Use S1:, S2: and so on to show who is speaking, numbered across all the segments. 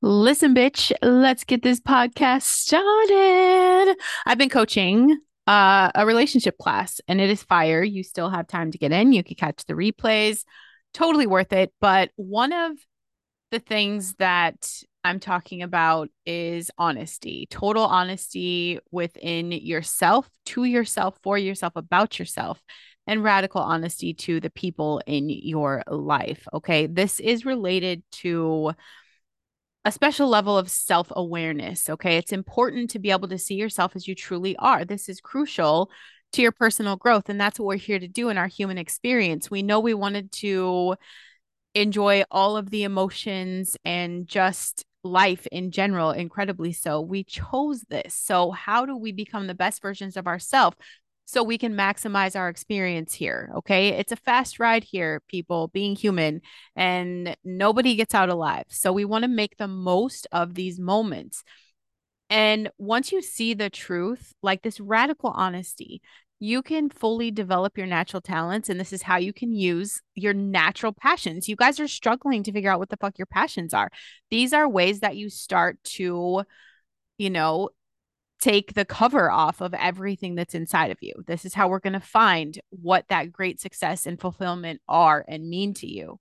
S1: Listen, bitch, let's get this podcast started. I've been coaching a relationship class and it is fire. You still have time to get in. You can catch the replays. Totally worth it. But one of the things that I'm talking about is honesty, total honesty within yourself, to yourself, for yourself, about yourself, and radical honesty to the people in your life. Okay. This is related to a special level of self awareness. Okay. It's important to be able to see yourself as you truly are. This is crucial to your personal growth. And that's what we're here to do in our human experience. We know we wanted to enjoy all of the emotions and just life in general, incredibly so. We chose this. So, how do we become the best versions of ourselves so we can maximize our experience here? Okay. It's a fast ride here, people, being human, and nobody gets out alive. So, we want to make the most of these moments. And once you see the truth, like this radical honesty, you can fully develop your natural talents. And this is how you can use your natural passions. You guys are struggling to figure out what the fuck your passions are. These are ways that you start to, you know, take the cover off of everything that's inside of you. This is how we're going to find what that great success and fulfillment are and mean to you.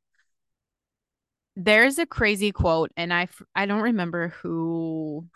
S1: There's a crazy quote, and I don't remember who.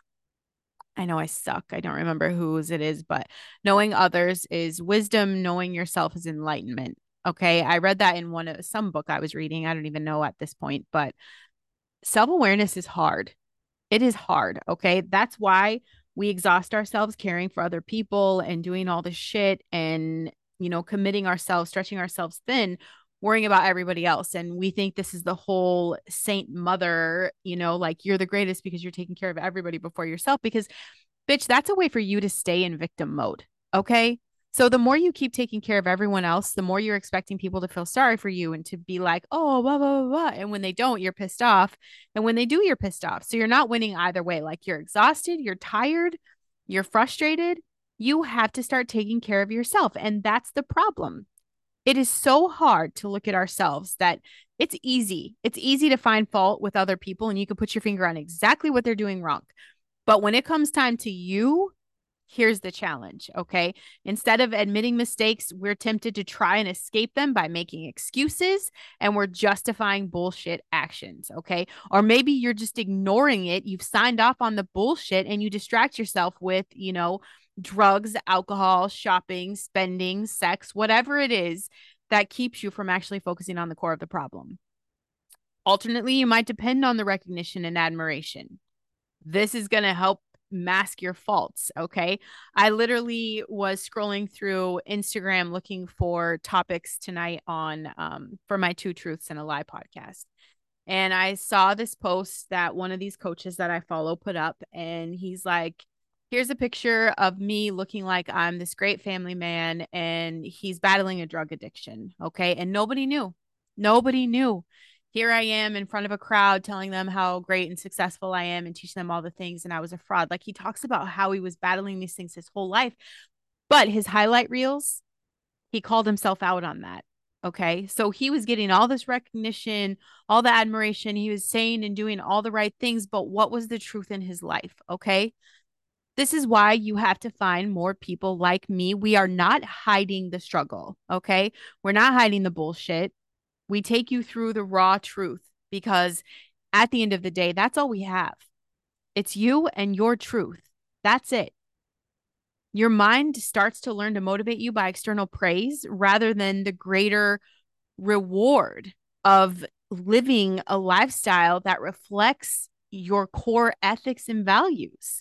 S1: I know I suck. I don't remember whose it is, but knowing others is wisdom, knowing yourself is enlightenment. Okay. I read that in some book I was reading. I don't even know at this point, but self-awareness is hard. It is hard. Okay. That's why we exhaust ourselves caring for other people and doing all this shit and, committing ourselves, stretching ourselves thin, worrying about everybody else. And we think this is the whole saint mother, like you're the greatest because you're taking care of everybody before yourself. Because bitch, that's a way for you to stay in victim mode. Okay. So the more you keep taking care of everyone else, the more you're expecting people to feel sorry for you and to be like, oh, blah, blah, blah, blah. And when they don't, you're pissed off. And when they do, you're pissed off. So you're not winning either way. Like you're exhausted, you're tired, you're frustrated. You have to start taking care of yourself. And that's the problem. It is so hard to look at ourselves that it's easy. It's easy to find fault with other people and you can put your finger on exactly what they're doing wrong. But when it comes time to you, here's the challenge. Okay. Instead of admitting mistakes, we're tempted to try and escape them by making excuses and we're justifying bullshit actions. Okay. Or maybe you're just ignoring it. You've signed off on the bullshit and you distract yourself with, drugs, alcohol, shopping, spending, sex, whatever it is that keeps you from actually focusing on the core of the problem. Alternately, you might depend on the recognition and admiration. This is going to help mask your faults. Okay. I literally was scrolling through Instagram looking for topics tonight on for my Two Truths and a Lie podcast. And I saw this post that one of these coaches that I follow put up, and he's like, here's a picture of me looking like I'm this great family man, and he's battling a drug addiction. Okay. And nobody knew. Nobody knew. Here I am in front of a crowd telling them how great and successful I am and teaching them all the things. And I was a fraud. Like he talks about how he was battling these things his whole life. But his highlight reels, he called himself out on that. Okay. So he was getting all this recognition, all the admiration. He was saying and doing all the right things. But what was the truth in his life? Okay. This is why you have to find more people like me. We are not hiding the struggle. Okay. We're not hiding the bullshit. We take you through the raw truth because at the end of the day, that's all we have. It's you and your truth. That's it. Your mind starts to learn to motivate you by external praise rather than the greater reward of living a lifestyle that reflects your core ethics and values.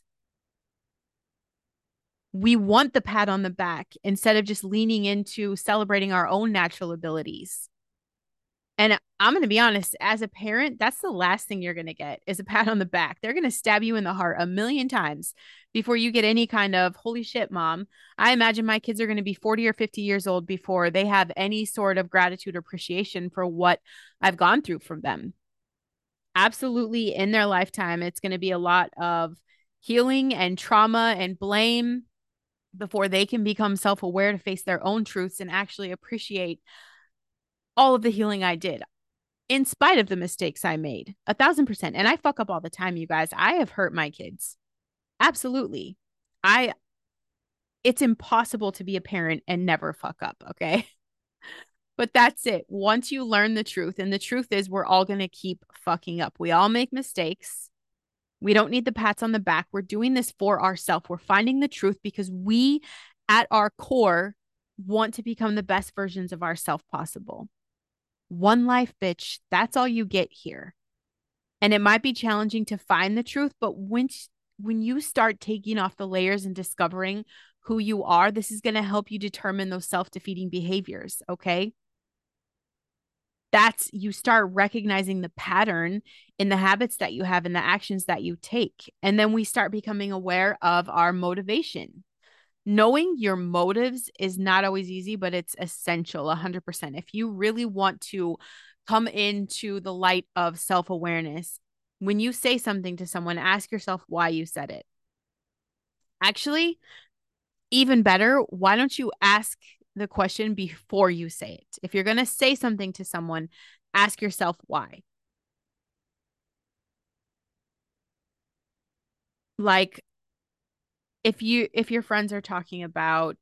S1: We want the pat on the back instead of just leaning into celebrating our own natural abilities. And I'm going to be honest, as a parent, that's the last thing you're going to get is a pat on the back. They're going to stab you in the heart a million times before you get any kind of holy shit, mom. I imagine my kids are going to be 40 or 50 years old before they have any sort of gratitude or appreciation for what I've gone through from them. Absolutely, in their lifetime, it's going to be a lot of healing and trauma and blame before they can become self aware to face their own truths and actually appreciate all of the healing I did. in spite of the mistakes I made, 1,000%. And I fuck up all the time, you guys. I have hurt my kids. Absolutely. I, it's impossible to be a parent and never fuck up. Okay. But that's it. Once you learn the truth, and the truth is, we're all going to keep fucking up. We all make mistakes. We don't need the pats on the back. We're doing this for ourselves. We're finding the truth because we, at our core, want to become the best versions of ourselves possible. One life, bitch. That's all you get here. And it might be challenging to find the truth, but when you start taking off the layers and discovering who you are, this is going to help you determine those self-defeating behaviors, okay? That's you start recognizing the pattern in the habits that you have and the actions that you take. And then we start becoming aware of our motivation. Knowing your motives is not always easy, but it's essential 100%. If you really want to come into the light of self-awareness, when you say something to someone, ask yourself why you said it. Actually, even better, why don't you ask the question before you say it? If you're going to say something to someone, ask yourself why. Like if your friends are talking about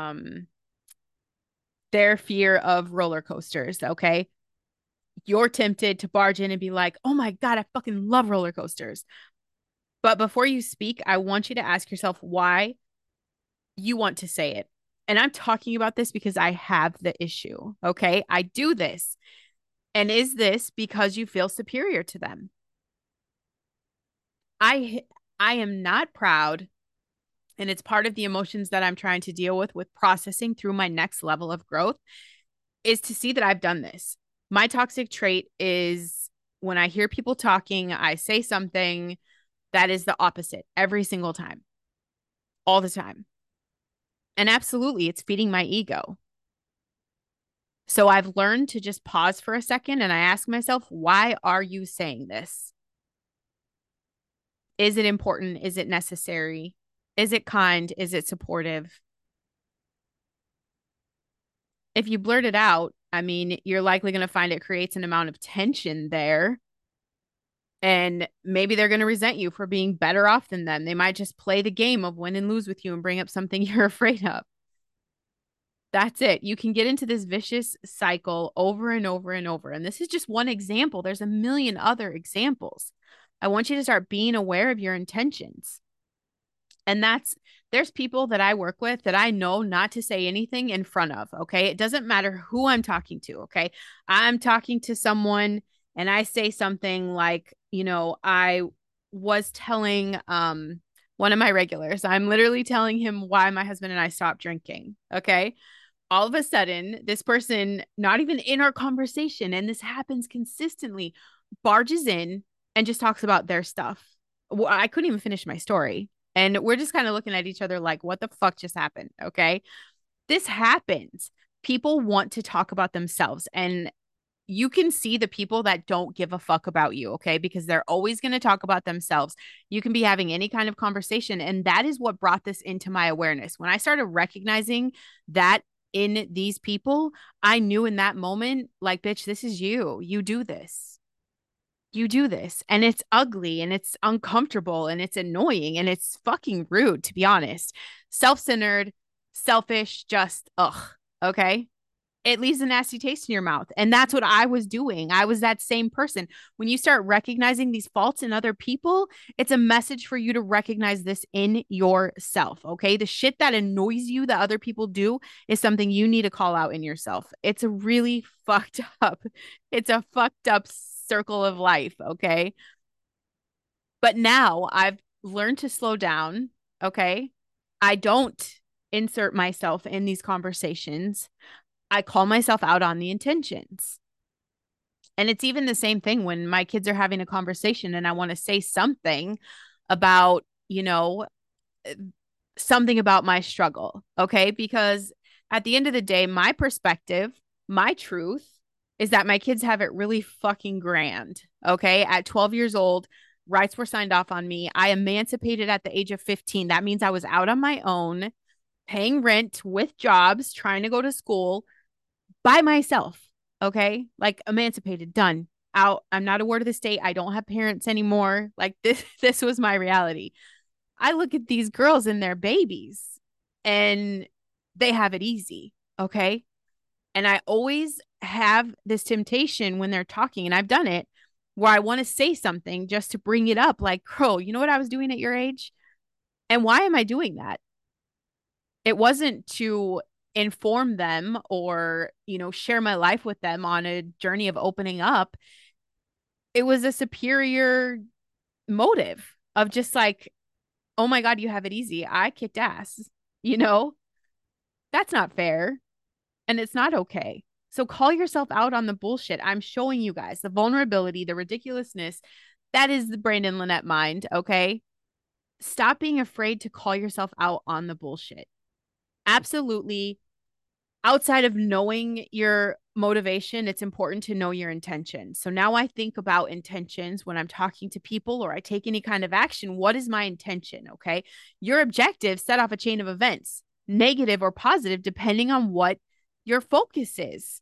S1: their fear of roller coasters, okay? You're tempted to barge in and be like, "Oh my God, I fucking love roller coasters." But before you speak, I want you to ask yourself why you want to say it. And I'm talking about this because I have the issue, okay? I do this. And is this because you feel superior to them? I I am not proud, and it's part of the emotions that I'm trying to deal with processing through my next level of growth is to see that I've done this. My toxic trait is when I hear people talking, I say something that is the opposite every single time, all the time. And absolutely, it's feeding my ego. So I've learned to just pause for a second and I ask myself, why are you saying this? Is it important? Is it necessary? Is it kind? Is it supportive? If you blurt it out, I mean, you're likely going to find it creates an amount of tension there. And maybe they're going to resent you for being better off than them. They might just play the game of win and lose with you and bring up something you're afraid of. That's it. You can get into this vicious cycle over and over and over. And this is just one example. There's a million other examples. I want you to start being aware of your intentions. And there's people that I work with that I know not to say anything in front of. Okay. It doesn't matter who I'm talking to. Okay. I'm talking to someone and I say something like, I was telling one of my regulars, I'm literally telling him why my husband and I stopped drinking. Okay. All of a sudden, this person, not even in our conversation, and this happens consistently, barges in and just talks about their stuff. Well, I couldn't even finish my story. And we're just kind of looking at each other like, what the fuck just happened? Okay. This happens. People want to talk about themselves. And you can see the people that don't give a fuck about you, okay? Because they're always going to talk about themselves. You can be having any kind of conversation. And that is what brought this into my awareness. When I started recognizing that in these people, I knew in that moment, like, bitch, this is you. You do this. You do this. And it's ugly and it's uncomfortable and it's annoying and it's fucking rude, to be honest. Self-centered, selfish, just ugh. Okay. It leaves a nasty taste in your mouth. And that's what I was doing. I was that same person. When you start recognizing these faults in other people, it's a message for you to recognize this in yourself. Okay. The shit that annoys you that other people do is something you need to call out in yourself. It's a really fucked up, it's a fucked up circle of life. Okay. But now I've learned to slow down. Okay. I don't insert myself in these conversations. I call myself out on the intentions. And it's even the same thing when my kids are having a conversation and I want to say something about, something about my struggle. Okay. Because at the end of the day, my perspective, my truth is that my kids have it really fucking grand. Okay. At 12 years old, rights were signed off on me. I emancipated at the age of 15. That means I was out on my own, paying rent with jobs, trying to go to school by myself. Okay. Like emancipated, done, out. I'm not a ward of the state. I don't have parents anymore. Like this was my reality. I look at these girls and their babies and they have it easy. Okay. And I always have this temptation when they're talking, and I've done it, where I want to say something just to bring it up. Like, girl, you know what I was doing at your age? And why am I doing that? It wasn't to inform them or, share my life with them on a journey of opening up. It was a superior motive of just like, oh my God, you have it easy. I kicked ass. You know, that's not fair and it's not okay. So call yourself out on the bullshit. I'm showing you guys the vulnerability, the ridiculousness. That is the Brandon Lynette mind. Okay. Stop being afraid to call yourself out on the bullshit. Absolutely. Outside of knowing your motivation, it's important to know your intention. So now I think about intentions when I'm talking to people or I take any kind of action. What is my intention? Okay. Your objective set off a chain of events, negative or positive, depending on what your focus is.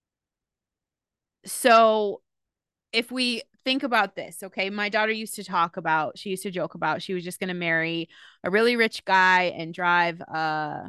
S1: So if we think about this, okay, my daughter used to she used to joke about she was just going to marry a really rich guy and drive a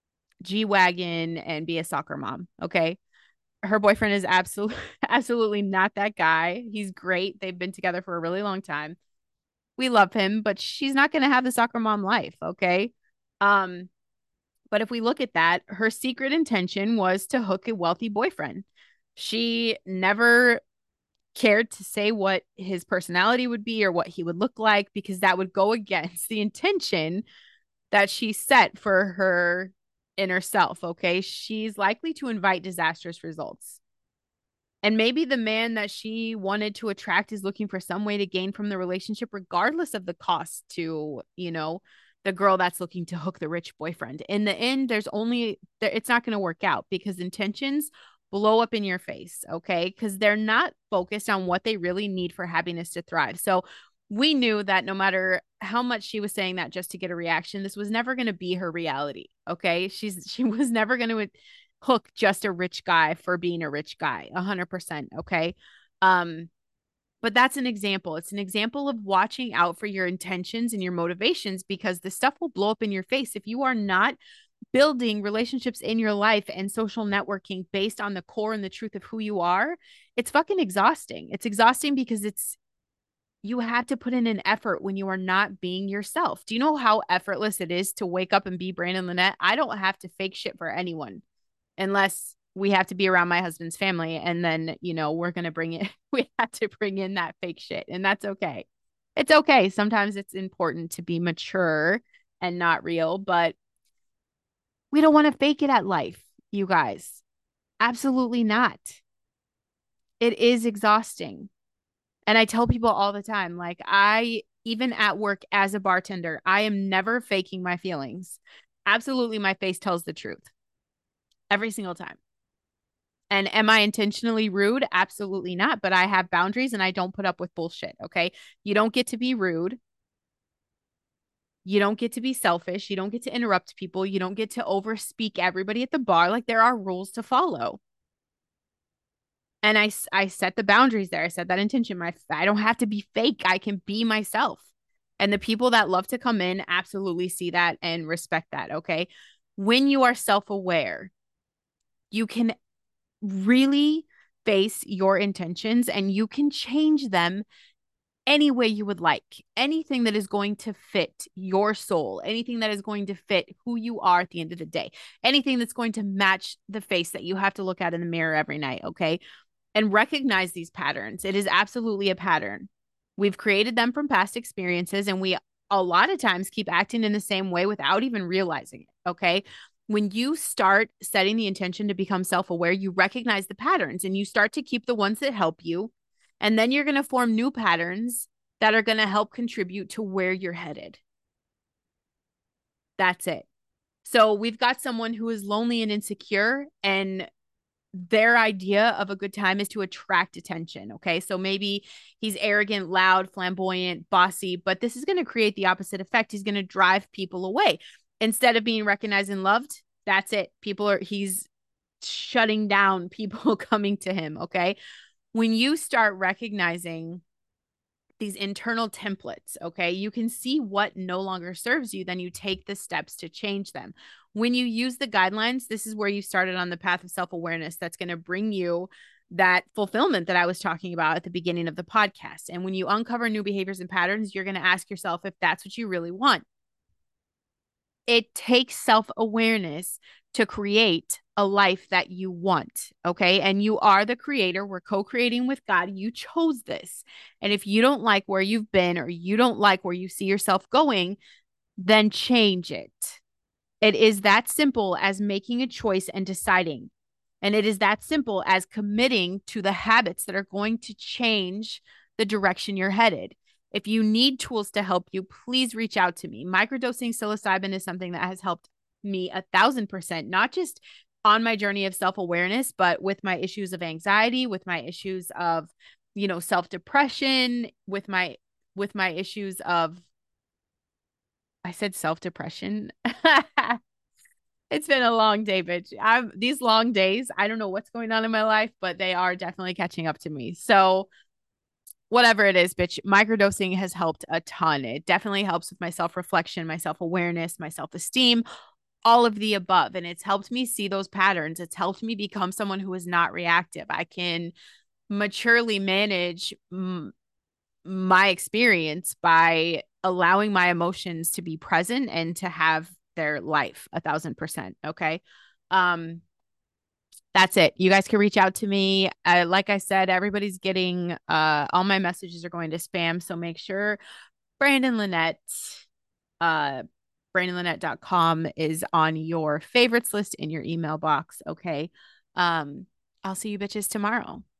S1: G-Wagon and be a soccer mom. Okay. Her boyfriend is absolutely not that guy. He's great. They've been together for a really long time. We love him, but she's not going to have the soccer mom life. Okay. Um, but if we look at that, her secret intention was to hook a wealthy boyfriend. She never cared to say what his personality would be or what he would look like because that would go against the intention that she set for her inner self. Okay. She's likely to invite disastrous results. And maybe the man that she wanted to attract is looking for some way to gain from the relationship, regardless of the cost to, the girl that's looking to hook the rich boyfriend. In the end, it's not going to work out because intentions blow up in your face. Okay. Because they're not focused on what they really need for happiness to thrive. So we knew that no matter how much she was saying that just to get a reaction, this was never going to be her reality. Okay. She was never going to hook just a rich guy for being a rich guy 100%. Okay. um but that's an example. It's an example of watching out for your intentions and your motivations because the stuff will blow up in your face if you are not building relationships in your life and social networking based on the core and the truth of who you are. It's fucking exhausting. It's exhausting because you have to put in an effort when you are not being yourself. Do you know how effortless it is to wake up and be Brandon Lynette? I don't have to fake shit for anyone unless we have to be around my husband's family. And then, we're going to bring it, we have to bring in that fake shit. And that's okay. It's okay. Sometimes it's important to be mature and not real, but we don't want to fake it at life, you guys. Absolutely not. It is exhausting. And I tell people all the time, like, even at work as a bartender, I am never faking my feelings. Absolutely, my face tells the truth every single time. And am I intentionally rude? Absolutely not. But I have boundaries and I don't put up with bullshit. Okay. You don't get to be rude. You don't get to be selfish. You don't get to interrupt people. You don't get to overspeak everybody at the bar. Like there are rules to follow. And I set the boundaries there. I set that intention. I don't have to be fake. I can be myself. And the people that love to come in absolutely see that and respect that. Okay. When you are self aware, you can really face your intentions and you can change them any way you would like. Anything that is going to fit your soul, anything that is going to fit who you are at the end of the day, anything that's going to match the face that you have to look at in the mirror every night. Okay. And recognize these patterns. It is absolutely a pattern. We've created them from past experiences, and we a lot of times keep acting in the same way without even realizing it. Okay. When you start setting the intention to become self aware, you recognize the patterns and you start to keep the ones that help you. And then you're going to form new patterns that are going to help contribute to where you're headed. That's it. So we've got someone who is lonely and insecure, and their idea of a good time is to attract attention. Okay. So maybe he's arrogant, loud, flamboyant, bossy, but this is going to create the opposite effect. He's going to drive people away. Instead of being recognized and loved, that's it. He's shutting down people coming to him. Okay. When you start recognizing these internal templates, okay, you can see what no longer serves you, then you take the steps to change them. When you use the guidelines, this is where you started on the path of self-awareness that's going to bring you that fulfillment that I was talking about at the beginning of the podcast. And when you uncover new behaviors and patterns, you're going to ask yourself if that's what you really want. It takes self-awareness to create a life that you want. Okay. And you are the creator. We're co creating with God. You chose this. And if you don't like where you've been or you don't like where you see yourself going, then change it. It is that simple as making a choice and deciding. And it is that simple as committing to the habits that are going to change the direction you're headed. If you need tools to help you, please reach out to me. Microdosing psilocybin is something that has helped me 1,000%, not just on my journey of self-awareness, but with my issues of anxiety, with my issues of, self-depression, with my issues of, I said self-depression. It's been a long day, bitch. These long days, I don't know what's going on in my life, but they are definitely catching up to me. So whatever it is, bitch, microdosing has helped a ton. It definitely helps with my self-reflection, my self-awareness, my self-esteem, all of the above. And it's helped me see those patterns. It's helped me become someone who is not reactive. I can maturely manage my experience by allowing my emotions to be present and to have their life 1,000%. Okay. That's it. You guys can reach out to me. Like I said, everybody's getting all my messages are going to spam. So make sure Brandon Lynette, uh brandonlynette.com is on your favorites list in your email box. Okay. I'll see you bitches tomorrow.